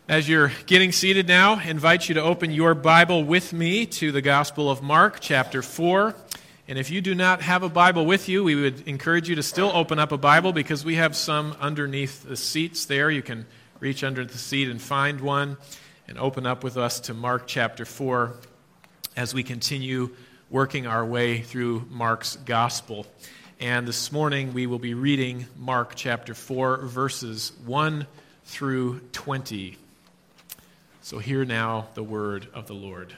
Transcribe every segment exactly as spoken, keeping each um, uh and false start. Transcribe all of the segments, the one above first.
As you're getting seated now, I invite you to open your Bible with me to the Gospel of Mark, chapter four. And if you do not have a Bible with you, we would encourage you to still open up a Bible because we have some underneath the seats there. You can reach under the seat and find one and open up with us to Mark chapter four as we continue working our way through Mark's Gospel. And this morning we will be reading Mark chapter four, verses one through twenty. So hear now the word of the Lord.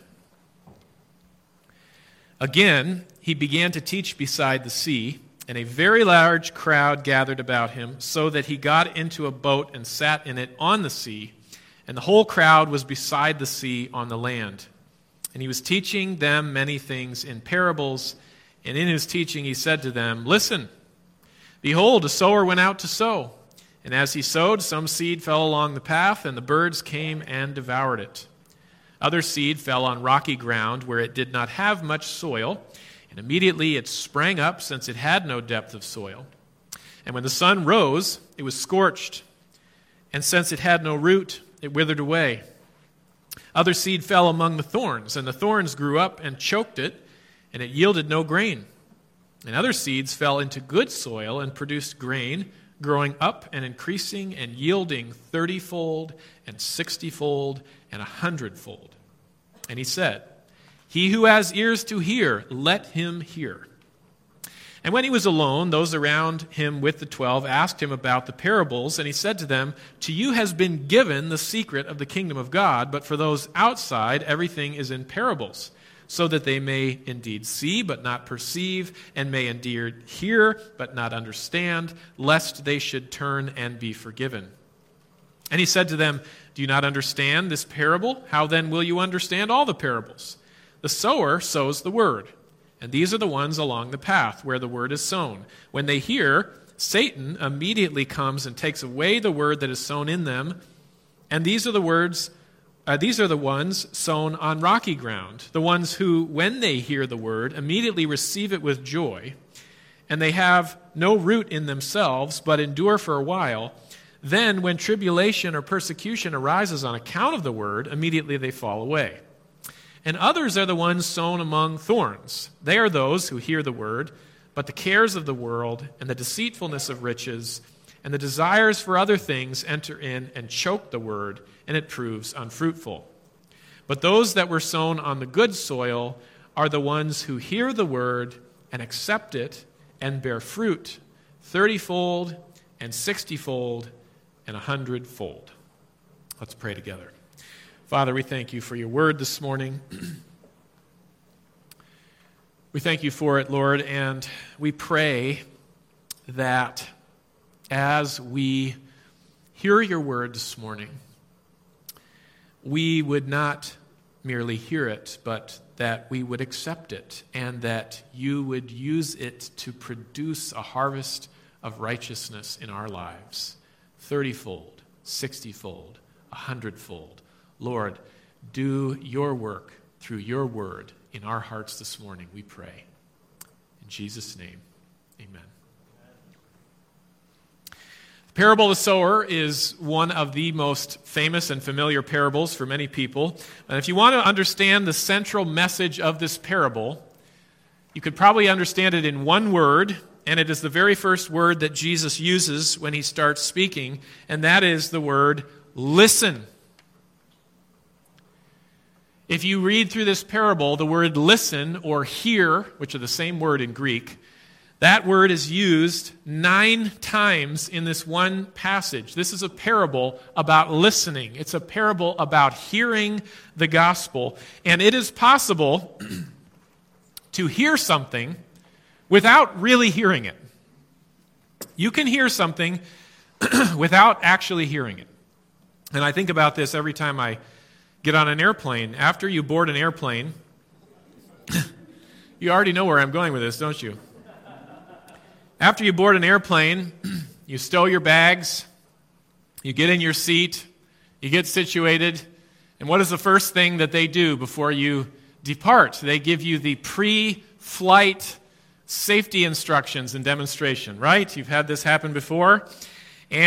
Again, he began to teach beside the sea, and a very large crowd gathered about him, so that he got into a boat and sat in it on the sea, and the whole crowd was beside the sea on the land. And he was teaching them many things in parables, and in his teaching he said to them, "Listen, behold, a sower went out to sow. And as he sowed, some seed fell along the path, and the birds came and devoured it. Other seed fell on rocky ground, where it did not have much soil, and immediately it sprang up, since it had no depth of soil. And when the sun rose, it was scorched, and since it had no root, it withered away. Other seed fell among the thorns, and the thorns grew up and choked it, and it yielded no grain. And other seeds fell into good soil and produced grain, growing up and increasing and yielding thirty-fold and sixty-fold and a hundredfold." And he said, "He who has ears to hear, let him hear." And when he was alone, those around him with the twelve asked him about the parables, and he said to them, "To you has been given the secret of the kingdom of God, but for those outside everything is in parables, so that they may indeed see, but not perceive, and may indeed hear, but not understand, lest they should turn and be forgiven." And he said to them, "Do you not understand this parable? How then will you understand all the parables? The sower sows the word, and these are the ones along the path where the word is sown. When they hear, Satan immediately comes and takes away the word that is sown in them, and these are the words Uh, these are the ones sown on rocky ground, the ones who, when they hear the word, immediately receive it with joy, and they have no root in themselves, but endure for a while. Then, when tribulation or persecution arises on account of the word, immediately they fall away. And others are the ones sown among thorns. They are those who hear the word, but the cares of the world and the deceitfulness of riches and the desires for other things enter in and choke the word, and it proves unfruitful. But those that were sown on the good soil are the ones who hear the word and accept it and bear fruit, thirtyfold and sixtyfold and a hundredfold." Let's pray together. Father, we thank you for your word this morning. We thank you for it, Lord, and we pray that as we hear your word this morning, we would not merely hear it, but that we would accept it, and that you would use it to produce a harvest of righteousness in our lives, thirtyfold, sixtyfold, a hundredfold. Lord, do your work through your word in our hearts this morning, we pray. In Jesus' name, amen. The parable of the sower is one of the most famous and familiar parables for many people. And if you want to understand the central message of this parable, you could probably understand it in one word, and it is the very first word that Jesus uses when he starts speaking, and that is the word listen. If you read through this parable, the word listen or hear, which are the same word in Greek, that word is used nine times in this one passage. This is a parable about listening. It's a parable about hearing the gospel. And it is possible to hear something without really hearing it. You can hear something without actually hearing it. And I think about this every time I get on an airplane. After you board an airplane, you already know where I'm going with this, don't you? After you board an airplane, you stow your bags, you get in your seat, you get situated, and what is the first thing that they do before you depart? They give you the pre-flight safety instructions and demonstration, right? You've had this happen before. And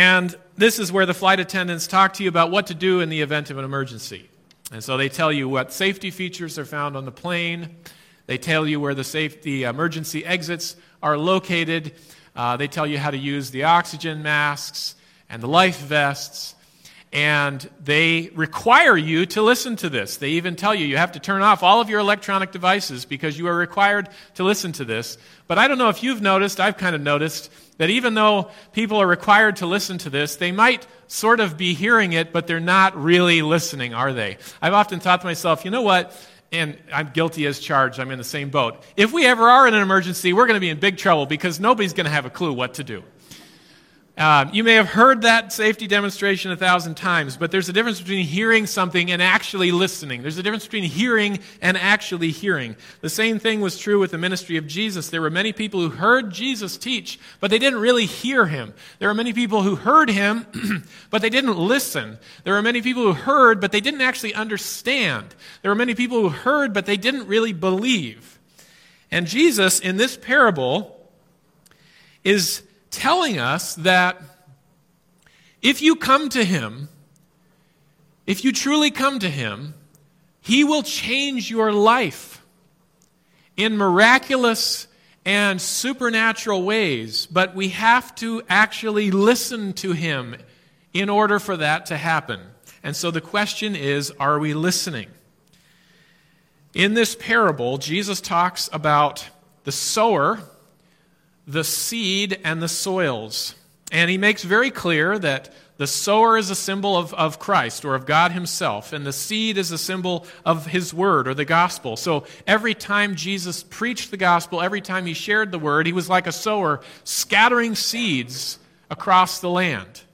this is where the flight attendants talk to you about what to do in the event of an emergency. And so they tell you what safety features are found on the plane. They tell you where the safety emergency exits are located. Uh, they tell you how to use the oxygen masks and the life vests. And they require you to listen to this. They even tell you you have to turn off all of your electronic devices because you are required to listen to this. But I don't know if you've noticed, I've kind of noticed, that even though people are required to listen to this, they might sort of be hearing it, but they're not really listening, are they? I've often thought to myself, you know what? And I'm guilty as charged. I'm in the same boat. If we ever are in an emergency, we're going to be in big trouble because nobody's going to have a clue what to do. Uh, you may have heard that safety demonstration a thousand times, but there's a difference between hearing something and actually listening. There's a difference between hearing and actually hearing. The same thing was true with the ministry of Jesus. There were many people who heard Jesus teach, but they didn't really hear him. There were many people who heard him, but they didn't listen. There were many people who heard, but they didn't actually understand. There were many people who heard, but they didn't really believe. And Jesus, in this parable, is telling us that if you come to him, if you truly come to him, he will change your life in miraculous and supernatural ways. But we have to actually listen to him in order for that to happen. And so the question is, are we listening? In this parable, Jesus talks about the sower, the seed, and the soils. And he makes very clear that the sower is a symbol of, of Christ or of God himself, and the seed is a symbol of his word or the gospel. So every time Jesus preached the gospel, every time he shared the word, he was like a sower scattering seeds across the land.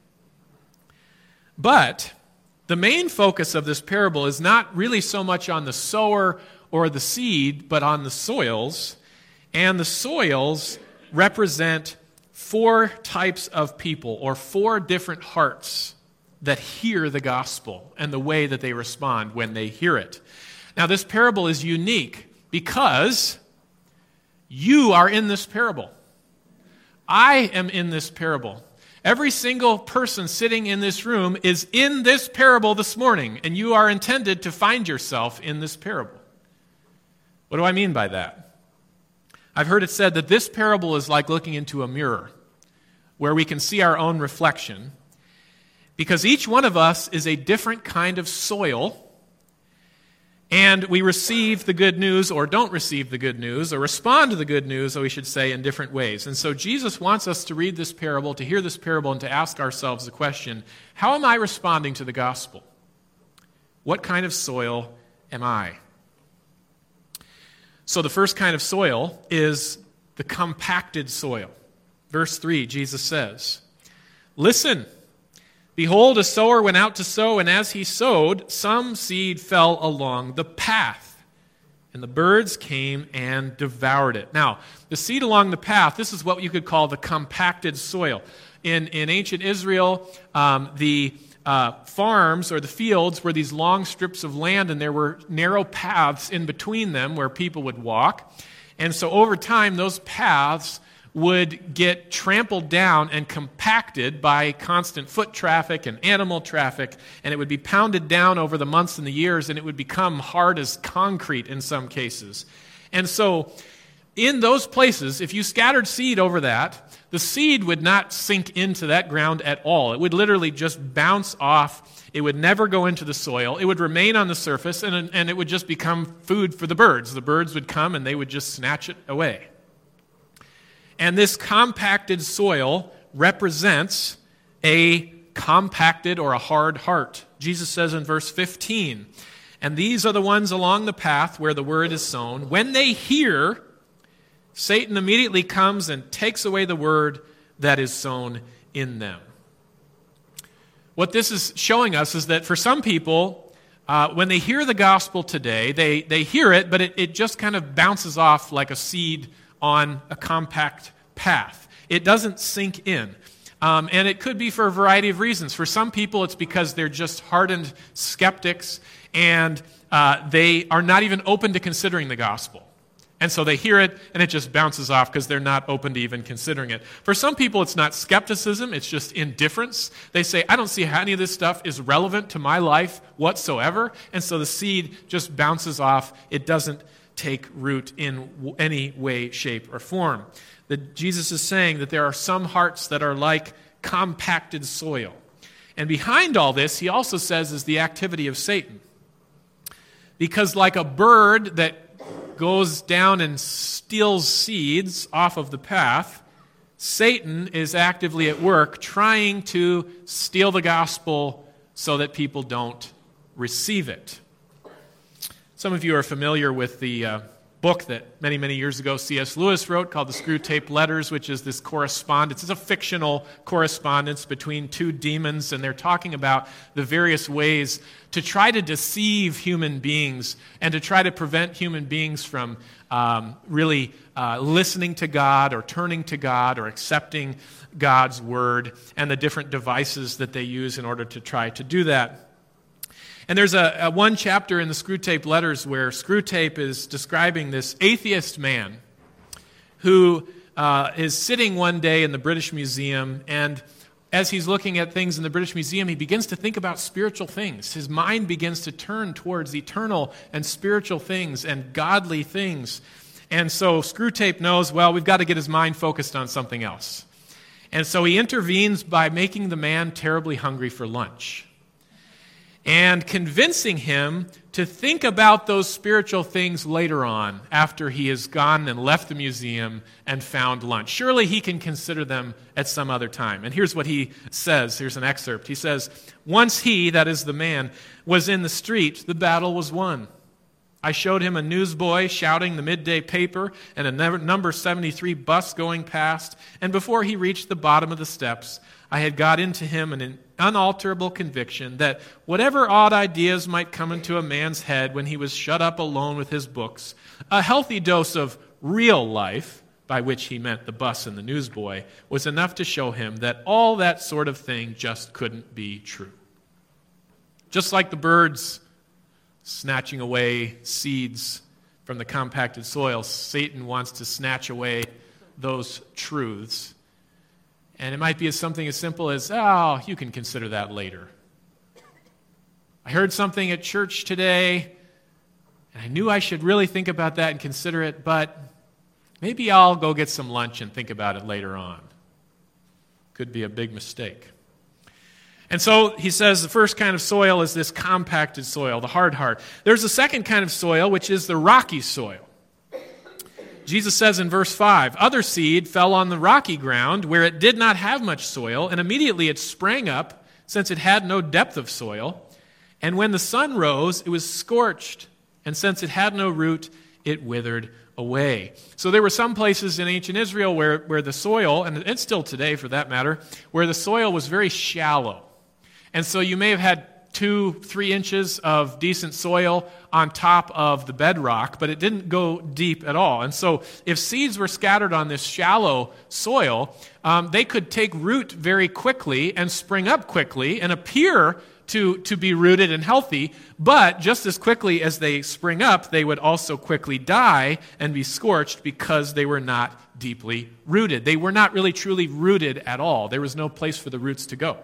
But the main focus of this parable is not really so much on the sower or the seed, but on the soils. And the soils represent four types of people, or four different hearts that hear the gospel and the way that they respond when they hear it. Now, this parable is unique because you are in this parable. I am in this parable. Every single person sitting in this room is in this parable this morning, and you are intended to find yourself in this parable. What do I mean by that? I've heard it said that this parable is like looking into a mirror where we can see our own reflection, because each one of us is a different kind of soil, and we receive the good news or don't receive the good news or respond to the good news, or we should say, in different ways. And so Jesus wants us to read this parable, to hear this parable, and to ask ourselves the question, how am I responding to the gospel? What kind of soil am I? So the first kind of soil is the compacted soil. Verse three, Jesus says, "Listen, behold, a sower went out to sow, and as he sowed, some seed fell along the path, and the birds came and devoured it." Now, the seed along the path, this is what you could call the compacted soil. In, in ancient Israel, um, the Uh, farms or the fields were these long strips of land, and there were narrow paths in between them where people would walk. And so over time, those paths would get trampled down and compacted by constant foot traffic and animal traffic, and it would be pounded down over the months and the years, and it would become hard as concrete in some cases. And so in those places, if you scattered seed over that, the seed would not sink into that ground at all. It would literally just bounce off. It would never go into the soil. It would remain on the surface, and, and it would just become food for the birds. The birds would come, and they would just snatch it away. And this compacted soil represents a compacted or a hard heart. Jesus says in verse fifteen, "And these are the ones along the path where the word is sown. When they hear, Satan immediately comes and takes away the word that is sown in them." What this is showing us is that for some people, uh, when they hear the gospel today, they, they hear it, but it, it just kind of bounces off like a seed on a compact path. It doesn't sink in. Um, and it could be for a variety of reasons. For some people, it's because they're just hardened skeptics, and uh, they are not even open to considering the gospel. And so they hear it, and it just bounces off because they're not open to even considering it. For some people, it's not skepticism, it's just indifference. They say, I don't see how any of this stuff is relevant to my life whatsoever. And so the seed just bounces off. It doesn't take root in any way, shape, or form. That Jesus is saying that there are some hearts that are like compacted soil. And behind all this, he also says, is the activity of Satan. Because like a bird that goes down and steals seeds off of the path, Satan is actively at work trying to steal the gospel so that people don't receive it. Some of you are familiar with the uh, book that many, many years ago C S Lewis wrote called The Screwtape Letters, which is this correspondence. It's a fictional correspondence between two demons, and they're talking about the various ways to try to deceive human beings and to try to prevent human beings from um, really uh, listening to God or turning to God or accepting God's word, and the different devices that they use in order to try to do that. And there's a, a one chapter in the Screwtape Letters where Screwtape is describing this atheist man who uh, is sitting one day in the British Museum, and as he's looking at things in the British Museum, he begins to think about spiritual things. His mind begins to turn towards eternal and spiritual things and godly things. And so Screwtape knows, well, we've got to get his mind focused on something else. And so he intervenes by making the man terribly hungry for lunch and convincing him to think about those spiritual things later on, after he has gone and left the museum and found lunch. Surely he can consider them at some other time. And here's what he says. Here's an excerpt. He says, "Once he, that is the man, was in the street, the battle was won. I showed him a newsboy shouting the midday paper and a number seventy-three bus going past, and before he reached the bottom of the steps, I had got into him an unalterable conviction that whatever odd ideas might come into a man's head when he was shut up alone with his books, a healthy dose of real life, by which he meant the bus and the newsboy, was enough to show him that all that sort of thing just couldn't be true." Just like the birds snatching away seeds from the compacted soil, Satan wants to snatch away those truths. And it might be something as simple as, oh, you can consider that later. I heard something at church today, and I knew I should really think about that and consider it, but maybe I'll go get some lunch and think about it later on. Could be a big mistake. And so he says the first kind of soil is this compacted soil, the hard heart. There's a second kind of soil, which is the rocky soil. Jesus says in verse five, "Other seed fell on the rocky ground where it did not have much soil, and immediately it sprang up, since it had no depth of soil. And when the sun rose, it was scorched, and since it had no root, it withered away." So there were some places in ancient Israel where, where the soil, and it's still today for that matter, where the soil was very shallow. And so you may have had two, three inches of decent soil on top of the bedrock, but it didn't go deep at all. And so if seeds were scattered on this shallow soil, um, they could take root very quickly and spring up quickly and appear to, to be rooted and healthy, but just as quickly as they spring up, they would also quickly die and be scorched because they were not deeply rooted. They were not really truly rooted at all. There was no place for the roots to go.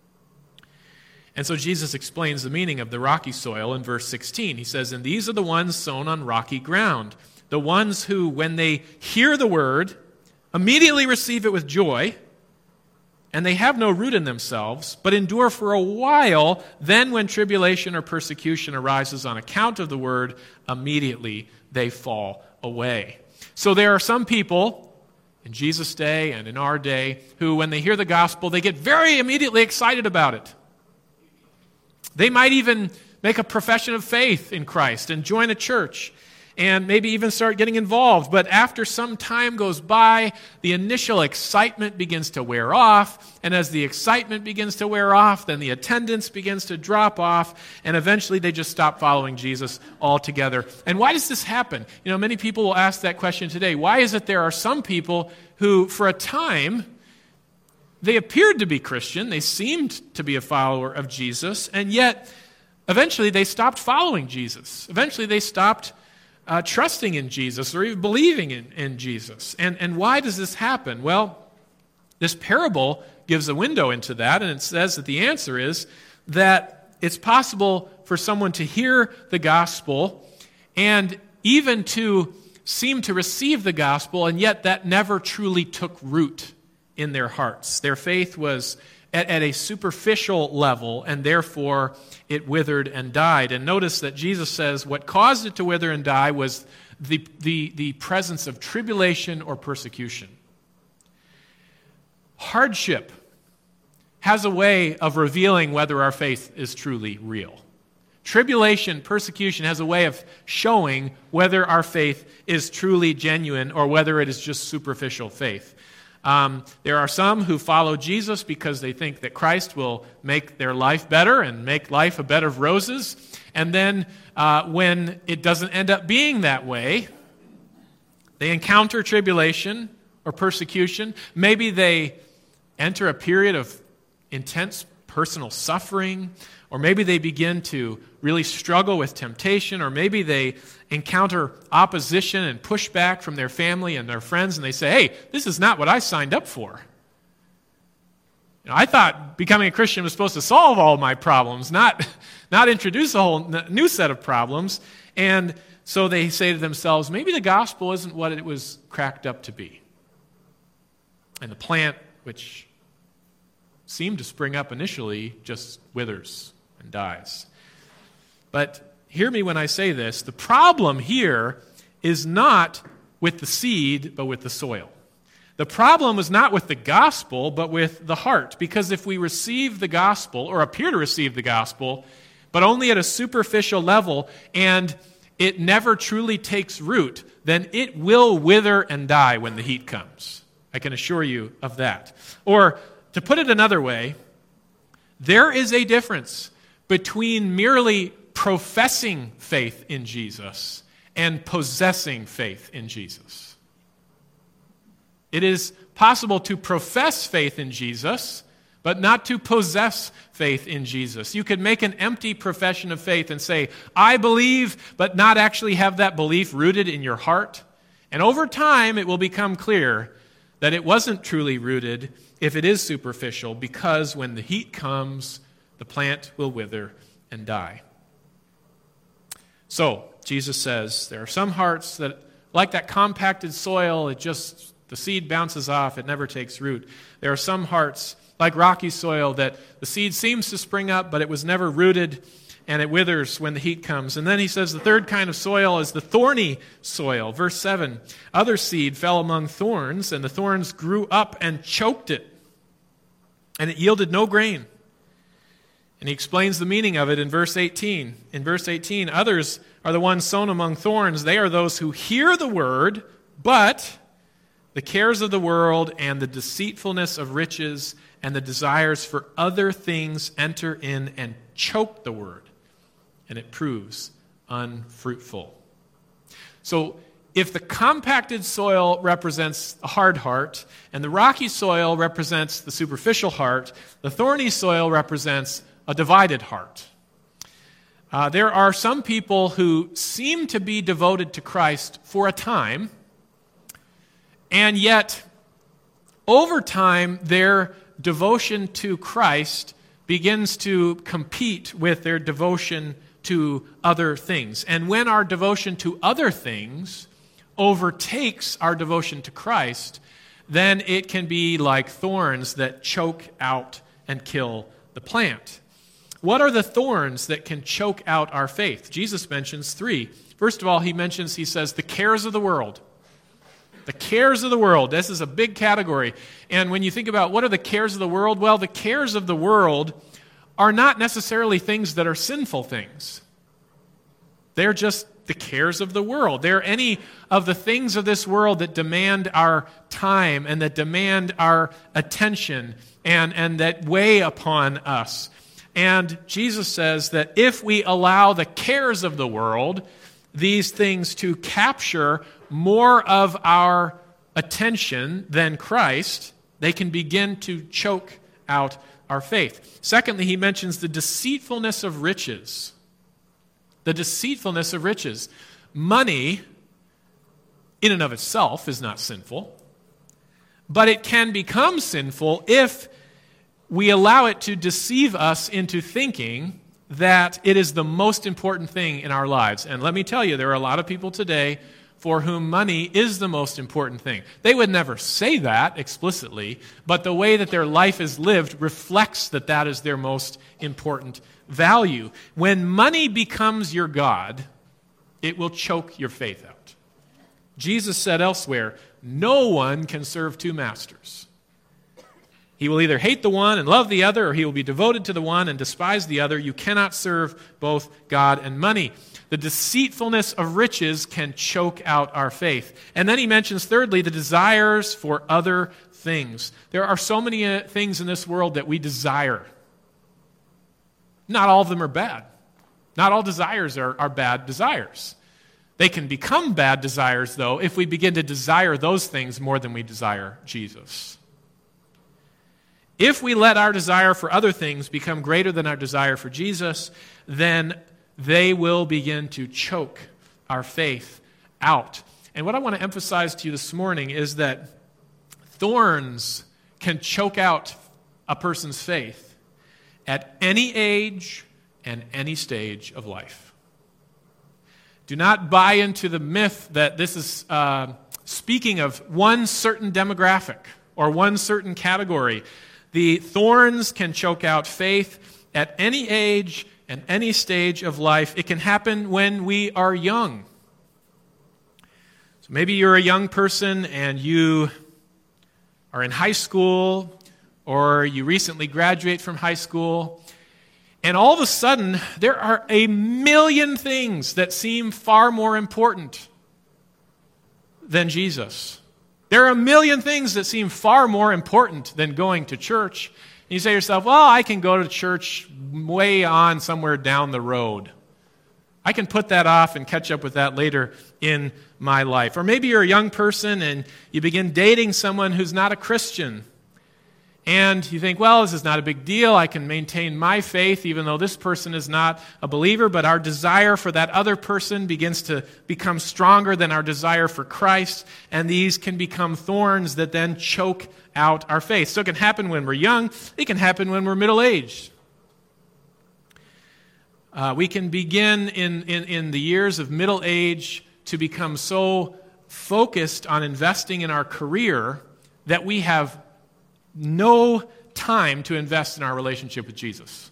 And so Jesus explains the meaning of the rocky soil in verse sixteen. He says, "And these are the ones sown on rocky ground, the ones who, when they hear the word, immediately receive it with joy, and they have no root in themselves, but endure for a while. Then when tribulation or persecution arises on account of the word, immediately they fall away." So there are some people in Jesus' day and in our day who, when they hear the gospel, they get very immediately excited about it. They might even make a profession of faith in Christ and join a church and maybe even start getting involved. But after some time goes by, the initial excitement begins to wear off. And as the excitement begins to wear off, then the attendance begins to drop off. And eventually they just stop following Jesus altogether. And why does this happen? You know, many people will ask that question today. Why is it there are some people who, for a time, they appeared to be Christian, they seemed to be a follower of Jesus, and yet eventually they stopped following Jesus. Eventually they stopped uh, trusting in Jesus or even believing in, in Jesus. And, and why does this happen? Well, this parable gives a window into that, and it says that the answer is that it's possible for someone to hear the gospel and even to seem to receive the gospel, and yet that never truly took root in their hearts. Their faith was at, at a superficial level, and therefore it withered and died. And notice that Jesus says what caused it to wither and die was the, the, the presence of tribulation or persecution. Hardship has a way of revealing whether our faith is truly real. Tribulation, persecution has a way of showing whether our faith is truly genuine or whether it is just superficial faith. Um, there are some who follow Jesus because they think that Christ will make their life better and make life a bed of roses. And then uh, when it doesn't end up being that way, they encounter tribulation or persecution. Maybe they enter a period of intense personal suffering, or maybe they begin to really struggle with temptation, or maybe they encounter opposition and pushback from their family and their friends, and they say, hey, this is not what I signed up for. You know, I thought becoming a Christian was supposed to solve all my problems, not, not introduce a whole new set of problems. And so they say to themselves, maybe the gospel isn't what it was cracked up to be. And the plant, which seemed to spring up initially, just withers and dies. But hear me when I say this. The problem here is not with the seed, but with the soil. The problem is not with the gospel, but with the heart. Because if we receive the gospel, or appear to receive the gospel, but only at a superficial level, and it never truly takes root, then it will wither and die when the heat comes. I can assure you of that. Or, to put it another way, there is a difference between merely professing faith in Jesus and possessing faith in Jesus. It is possible to profess faith in Jesus, but not to possess faith in Jesus. You could make an empty profession of faith and say, I believe, but not actually have that belief rooted in your heart. And over time, it will become clear that it wasn't truly rooted if it is superficial, because when the heat comes, the plant will wither and die. So, Jesus says, there are some hearts that, like that compacted soil, it just, the seed bounces off, it never takes root. There are some hearts, like rocky soil, that the seed seems to spring up, but it was never rooted, and it withers when the heat comes. And then he says the third kind of soil is the thorny soil. Verse seven, other seed fell among thorns, and the thorns grew up and choked it, and it yielded no grain. And he explains the meaning of it in verse eighteen. In verse eighteen, others are the ones sown among thorns. They are those who hear the word, but the cares of the world and the deceitfulness of riches and the desires for other things enter in and choke the word, and it proves unfruitful. So if the compacted soil represents a hard heart, and the rocky soil represents the superficial heart, the thorny soil represents a divided heart. Uh, there are some people who seem to be devoted to Christ for a time, and yet over time their devotion to Christ begins to compete with their devotion to other things. And when our devotion to other things overtakes our devotion to Christ, then it can be like thorns that choke out and kill the plant. What are the thorns that can choke out our faith? Jesus mentions three. First of all, he mentions, he says, the cares of the world. The cares of the world. This is a big category. And when you think about what are the cares of the world, well, the cares of the world are not necessarily things that are sinful things. They're just the cares of the world. They're any of the things of this world that demand our time and that demand our attention and, and that weigh upon us. And Jesus says that if we allow the cares of the world, these things to capture more of our attention than Christ, they can begin to choke out our faith. Secondly, he mentions the deceitfulness of riches. The deceitfulness of riches. Money, in and of itself, is not sinful, but it can become sinful if we allow it to deceive us into thinking that it is the most important thing in our lives. And let me tell you, there are a lot of people today for whom money is the most important thing. They would never say that explicitly, but the way that their life is lived reflects that that is their most important value. When money becomes your God, it will choke your faith out. Jesus said elsewhere, no one can serve two masters. He will either hate the one and love the other, or he will be devoted to the one and despise the other. You cannot serve both God and money. The deceitfulness of riches can choke out our faith. And then he mentions, thirdly, the desires for other things. There are so many uh, things in this world that we desire. Not all of them are bad. Not all desires are, are bad desires. They can become bad desires, though, if we begin to desire those things more than we desire Jesus. If we let our desire for other things become greater than our desire for Jesus, then they will begin to choke our faith out. And what I want to emphasize to you this morning is that thorns can choke out a person's faith at any age and any stage of life. Do not buy into the myth that this is uh, speaking of one certain demographic or one certain category. The thorns can choke out faith at any age and any stage of life. It can happen when we are young. So maybe you're a young person and you are in high school, or you recently graduate from high school, and all of a sudden there are a million things that seem far more important than Jesus. There are a million things that seem far more important than going to church. And you say to yourself, well, I can go to church way on somewhere down the road. I can put that off and catch up with that later in my life. Or maybe you're a young person and you begin dating someone who's not a Christian. And you think, well, this is not a big deal. I can maintain my faith even though this person is not a believer. But our desire for that other person begins to become stronger than our desire for Christ. And these can become thorns that then choke out our faith. So it can happen when we're young. It can happen when we're middle-aged. Uh, we can begin in, in, in the years of middle age to become so focused on investing in our career that we have no time to invest in our relationship with Jesus.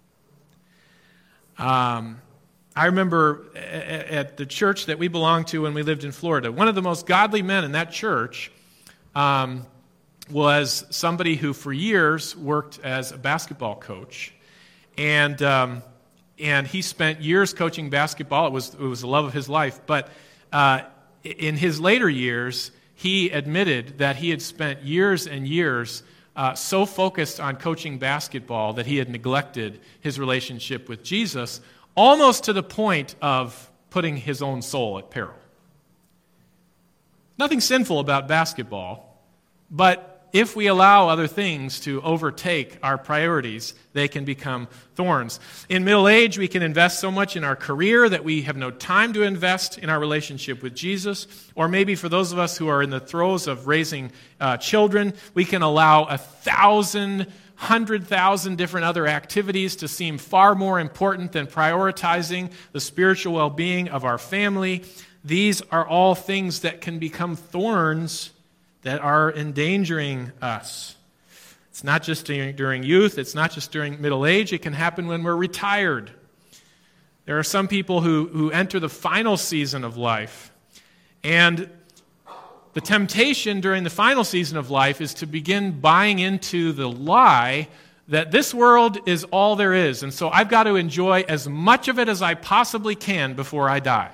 Um, I remember at the church that we belonged to when we lived in Florida, one of the most godly men in that church um, was somebody who for years worked as a basketball coach. And um, and he spent years coaching basketball. It was, it was the love of his life. But uh, in his later years, he admitted that he had spent years and years Uh, so focused on coaching basketball that he had neglected his relationship with Jesus, almost to the point of putting his own soul at peril. Nothing sinful about basketball, but if we allow other things to overtake our priorities, they can become thorns. In middle age, we can invest so much in our career that we have no time to invest in our relationship with Jesus. Or maybe for those of us who are in the throes of raising uh, children, we can allow a thousand, hundred thousand different other activities to seem far more important than prioritizing the spiritual well-being of our family. These are all things that can become thorns that are endangering us. It's not just during, during youth. It's not just during middle age. It can happen when we're retired. There are some people who, who enter the final season of life. And the temptation during the final season of life is to begin buying into the lie that this world is all there is. And so I've got to enjoy as much of it as I possibly can before I die.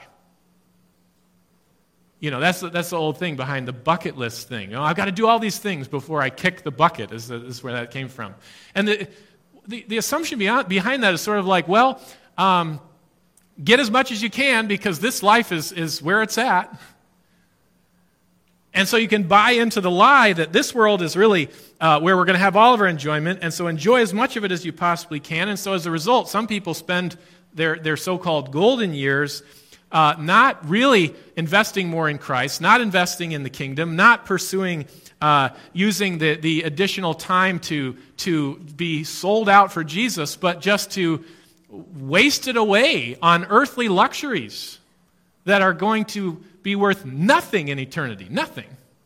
You know, that's the, that's the old thing behind the bucket list thing. You know, I've got to do all these things before I kick the bucket, is, the, is where that came from. And the, the, the assumption beyond, behind that is sort of like, well, um, get as much as you can because this life is, is where it's at. And so you can buy into the lie that this world is really uh, where we're going to have all of our enjoyment, and so enjoy as much of it as you possibly can. And so as a result, some people spend their, their so-called golden years uh, not really investing more in Christ, not investing in the kingdom, not pursuing, uh, using the, the additional time to, to be sold out for Jesus, but just to waste it away on earthly luxuries that are going to be worth nothing in eternity. Nothing.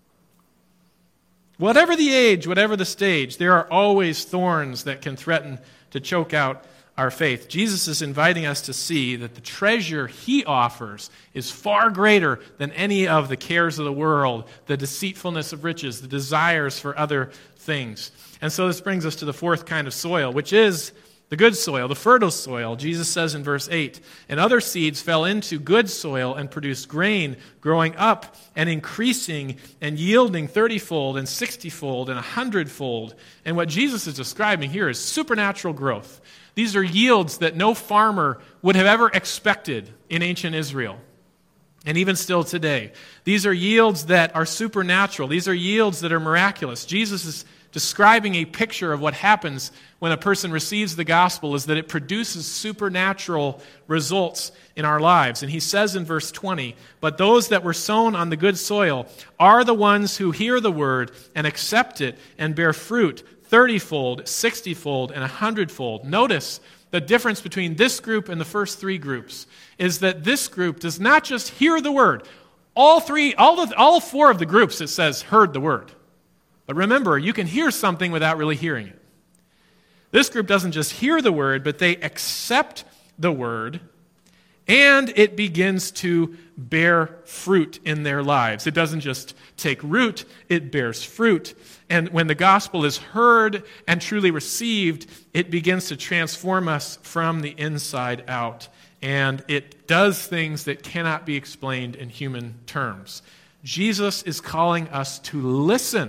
Whatever the age, whatever the stage, there are always thorns that can threaten to choke out our faith. Jesus is inviting us to see that the treasure he offers is far greater than any of the cares of the world, the deceitfulness of riches, the desires for other things. And so this brings us to the fourth kind of soil, which is the good soil, the fertile soil. Jesus says in verse eight, "And other seeds fell into good soil and produced grain, growing up and increasing and yielding thirty-fold and sixty-fold and a hundredfold." And what Jesus is describing here is supernatural growth. These are yields that no farmer would have ever expected in ancient Israel, and even still today. These are yields that are supernatural. These are yields that are miraculous. Jesus is describing a picture of what happens when a person receives the gospel, is that it produces supernatural results in our lives. And he says in verse twenty, "But those that were sown on the good soil are the ones who hear the word and accept it and bear fruit, thirty-fold, sixty-fold, and a hundredfold." Notice the difference between this group and the first three groups is that this group does not just hear the word. All three, all, of, all four of the groups, it says, heard the word. But remember, you can hear something without really hearing it. This group doesn't just hear the word, but they accept the word, and it begins to bear fruit in their lives. It doesn't just take root, it bears fruit. And when the gospel is heard and truly received, it begins to transform us from the inside out. And it does things that cannot be explained in human terms. Jesus is calling us to listen.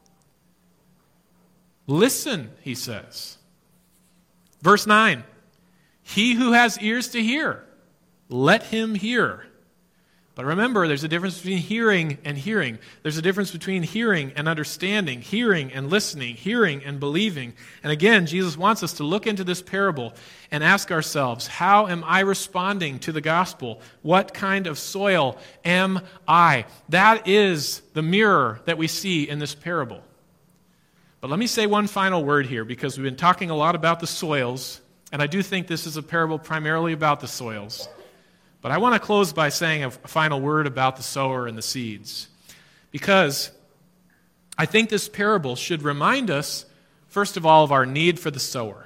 Listen, he says. Verse nine, "He who has ears to hear, let him hear." But remember, there's a difference between hearing and hearing. There's a difference between hearing and understanding, hearing and listening, hearing and believing. And again, Jesus wants us to look into this parable and ask ourselves, how am I responding to the gospel? What kind of soil am I? That is the mirror that we see in this parable. But let me say one final word here, because we've been talking a lot about the soils, and I do think this is a parable primarily about the soils. But I want to close by saying a final word about the sower and the seeds, because I think this parable should remind us, first of all, of our need for the sower.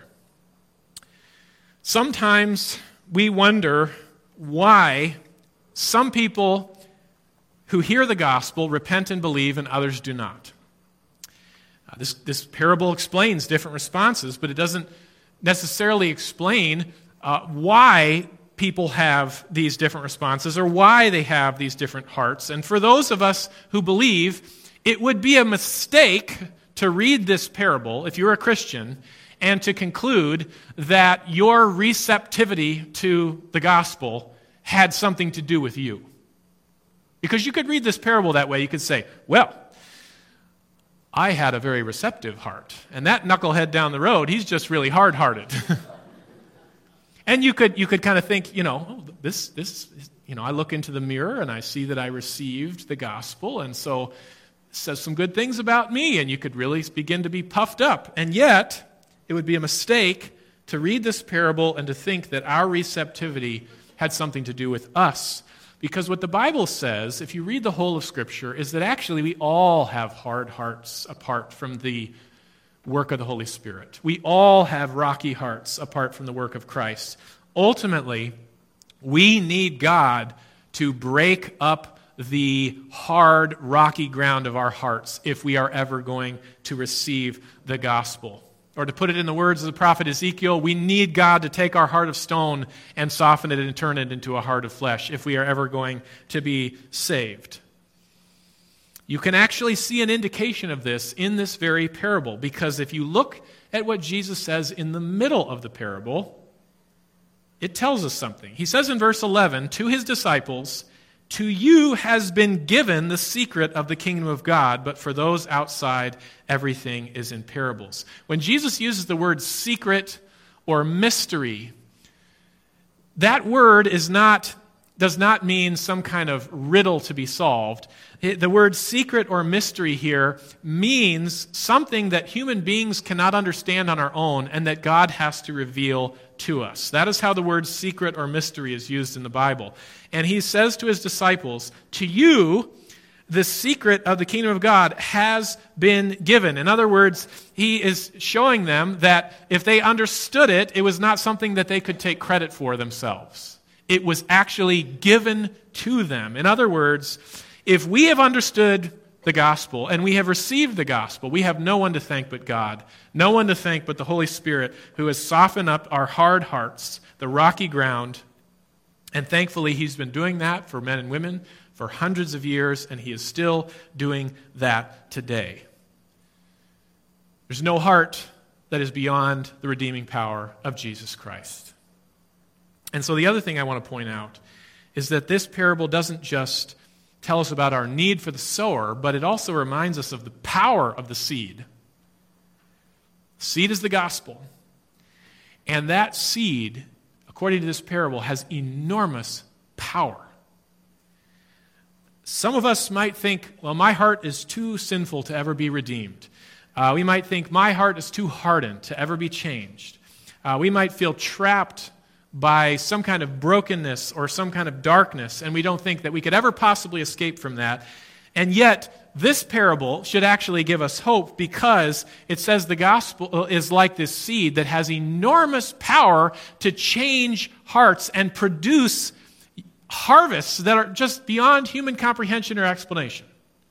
Sometimes we wonder why some people who hear the gospel repent and believe and others do not. Uh, this, this parable explains different responses, but it doesn't necessarily explain uh, why people have these different responses or why they have these different hearts. And for those of us who believe, it would be a mistake to read this parable, if you're a Christian, and to conclude that your receptivity to the gospel had something to do with you. Because you could read this parable that way. You could say, well, I had a very receptive heart, and that knucklehead down the road, he's just really hard-hearted. And you could you could kind of think, you know, oh, this this you know, I look into the mirror and I see that I received the gospel, and so it says some good things about me, and you could really begin to be puffed up. And yet, it would be a mistake to read this parable and to think that our receptivity had something to do with us. Because what the Bible says, if you read the whole of Scripture, is that actually we all have hard hearts apart from the work of the Holy Spirit. We all have rocky hearts apart from the work of Christ. Ultimately, we need God to break up the hard, rocky ground of our hearts if we are ever going to receive the gospel. Or to put it in the words of the prophet Ezekiel, we need God to take our heart of stone and soften it and turn it into a heart of flesh if we are ever going to be saved. You can actually see an indication of this in this very parable, because if you look at what Jesus says in the middle of the parable, it tells us something. He says in verse eleven to his disciples, "To you has been given the secret of the kingdom of God, but for those outside, everything is in parables." When Jesus uses the word secret or mystery, that word is not does not mean some kind of riddle to be solved. It, the word secret or mystery here means something that human beings cannot understand on our own and that God has to reveal to us. That is how the word secret or mystery is used in the Bible. And he says to his disciples, to you, the secret of the kingdom of God has been given. In other words, he is showing them that if they understood it, it was not something that they could take credit for themselves. It was actually given to them. In other words, if we have understood the gospel and we have received the gospel, we have no one to thank but God, no one to thank but the Holy Spirit who has softened up our hard hearts, the rocky ground. And thankfully, he's been doing that for men and women for hundreds of years, and he is still doing that today. There's no heart that is beyond the redeeming power of Jesus Christ. And so the other thing I want to point out is that this parable doesn't just tell us about our need for the sower, but it also reminds us of the power of the seed. Seed is the gospel. And that seed, according to this parable, has enormous power. Some of us might think, well, my heart is too sinful to ever be redeemed. Uh, we might think, my heart is too hardened to ever be changed. Uh, we might feel trapped by some kind of brokenness or some kind of darkness, and we don't think that we could ever possibly escape from that. And yet, this parable should actually give us hope because it says the gospel is like this seed that has enormous power to change hearts and produce harvests that are just beyond human comprehension or explanation.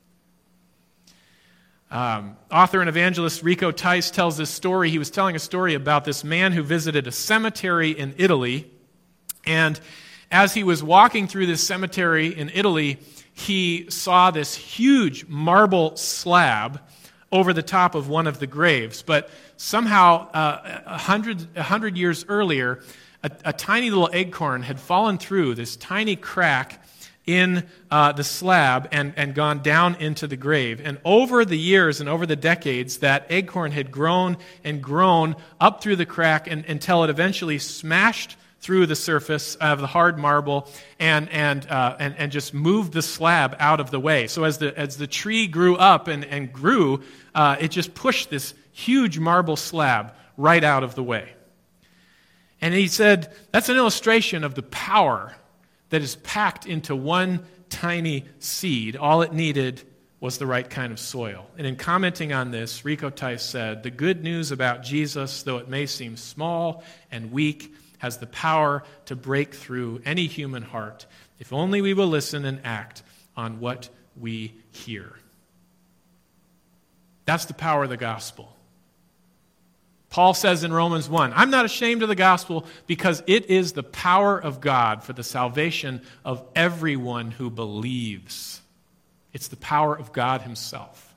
Um, author and evangelist Rico Tice tells this story. He was telling a story about this man who visited a cemetery in Italy. And as he was walking through this cemetery in Italy, he saw this huge marble slab over the top of one of the graves. But somehow, uh, a hundred, a hundred years earlier, a, a tiny little acorn had fallen through this tiny crack in uh, the slab and, and gone down into the grave. And over the years and over the decades, that acorn had grown and grown up through the crack and, until it eventually smashed through the surface of the hard marble and and uh, and, and just moved the slab out of the way. So as the as the tree grew up and, and grew, uh, it just pushed this huge marble slab right out of the way. And he said, that's an illustration of the power that is packed into one tiny seed. All it needed was the right kind of soil. And in commenting on this, Rico Tice said, the good news about Jesus, though it may seem small and weak, has the power to break through any human heart if only we will listen and act on what we hear. That's the power of the gospel. Paul says in Romans one, I'm not ashamed of the gospel because it is the power of God for the salvation of everyone who believes. It's the power of God himself.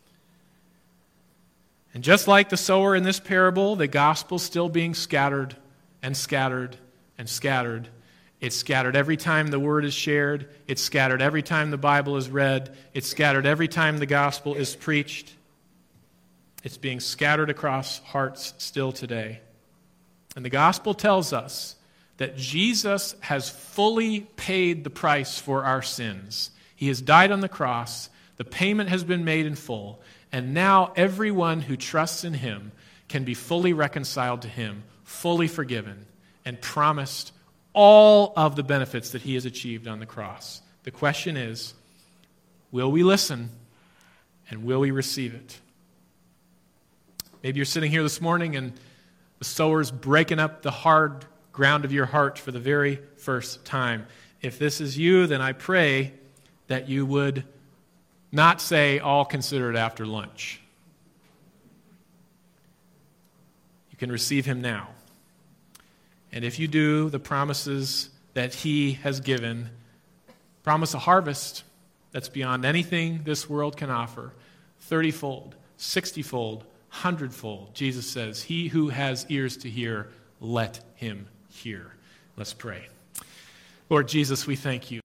And just like the sower in this parable, the gospel's still being scattered and scattered and scattered. It's scattered every time the word is shared. It's scattered every time the Bible is read. It's scattered every time the gospel is preached. It's being scattered across hearts still today. And the gospel tells us that Jesus has fully paid the price for our sins. He has died on the cross. The payment has been made in full. And now everyone who trusts in him can be fully reconciled to him, fully forgiven, and promised all of the benefits that he has achieved on the cross. The question is, will we listen and will we receive it? Maybe you're sitting here this morning and the sower's breaking up the hard ground of your heart for the very first time. If this is you, then I pray that you would not say, I'll consider it after lunch. You can receive him now. And if you do, the promises that he has given promise a harvest that's beyond anything this world can offer, thirty-fold, sixty-fold, hundredfold. Jesus says, he who has ears to hear, let him hear. Let's pray. Lord Jesus, we thank you.